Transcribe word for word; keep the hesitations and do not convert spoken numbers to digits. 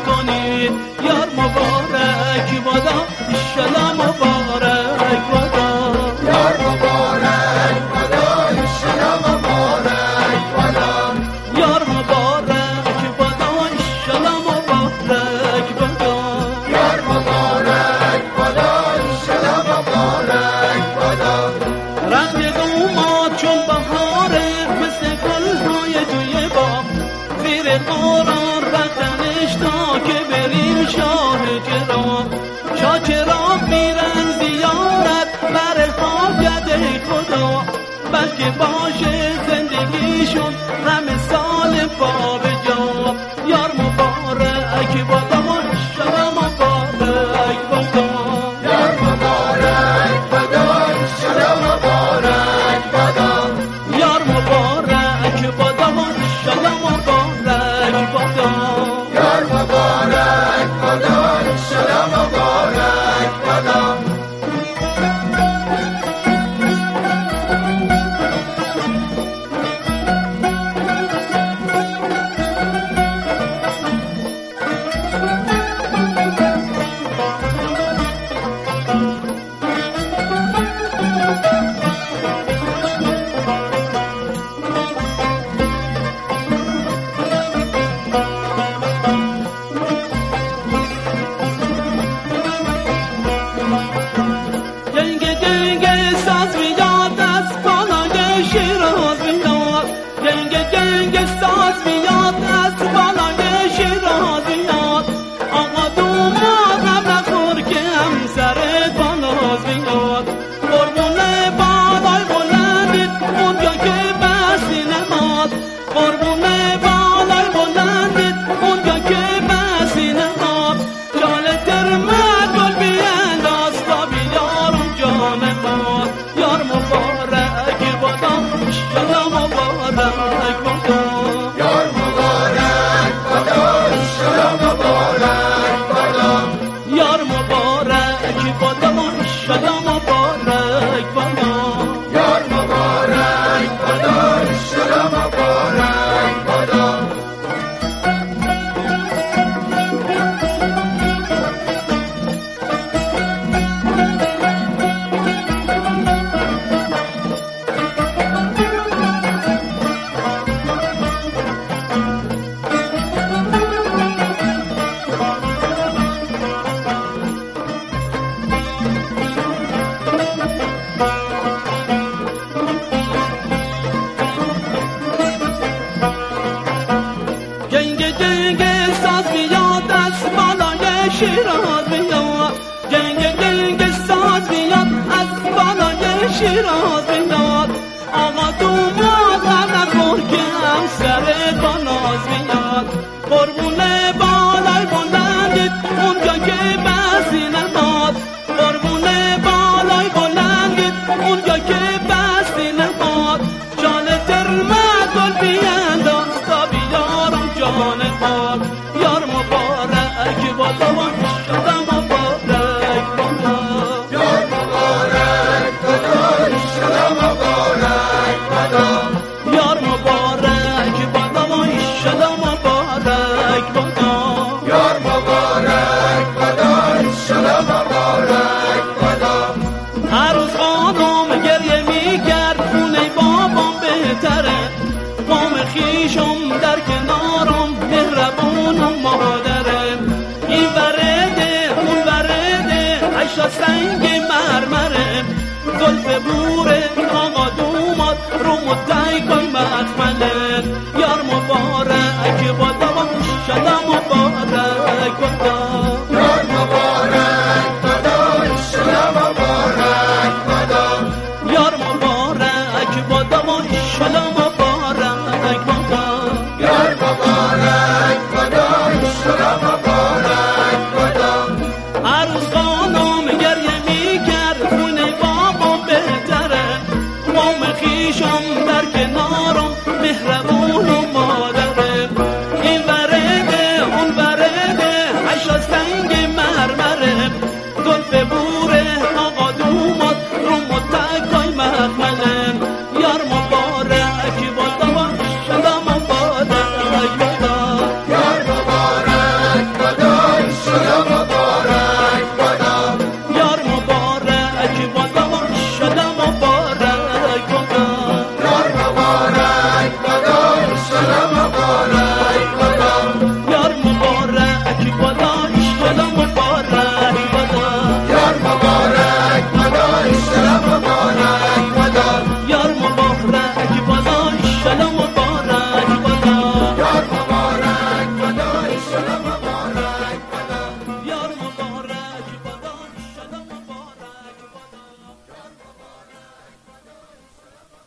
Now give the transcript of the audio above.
کنید یار مبارک بادا ایشالا مبارک بادا یار مبارک بادا ایشالا مبارک بادا یار مبارک بادا ایشالا مبارک بادا یار مبارک بادا ایشالا مبارک بادا رنگ دوماد چون بهاره مثل گلهای توی باغ زیر قرآن رفتنش تا که بریم شاه کرام شاه کرام میرن زیارت بر حاجت خدا بلکه باشه زندگیشون رم سال با به جا یار مبارک بادا ایشالا مبارک بادا یار مبارک بادا ایشالا مبارک بادا یار مبارک بادا ایشالا مبارک بادا یار مبارک بادا ایشالا مبارک بادا گنگ گنگ ساز میاد از بالای شیراز میاد گنگ گنگ ساز میاد از بالای شیراز میاد آقا دوماد هم نخور که همسرت با ناز میاد قربونه بالای بلندت اونجا که بستی نماد قربونه بالای بلندت اونجا که بستی نماد جال ترمت گل بینداز تا بیارم جان ما یار مبارک بادا ایشالا مبارک بادا یار مبارک بادا ایشالا مبارک بادا یار مبارک بادا ایشالا مبارک بادا یار مبارک بادا ایشالا مبارک بادا گنگ گنگ ساز میاد از بالای شیراز میاد گنگ گنگ ساز میاد از بالای شیراز میاد آقا دوماد هم نخور که همسرت با ناز میاد قربونه بالای بلندت اونجا که بستی نماد قربونه بالای بلندت اونجا که بستی نماد جان ترمت گل بینداز تا بیارم جان پاک یار مبارک بادا ایشالا مبارک بادا یار مبارک بادا ایشالا مبارک بادا یار مبارک بادا ایشالا مبارک بادا یار مبارک بادا ایشالا مبارک بادا هر روز خانم گریه میکرد خونه بابام بهتره قوم خیشم در کنارم مهربونم مادرم این ورده اون ورده عشا سنگ مرمره زلف بوره آقا دوماد رو مدعی کن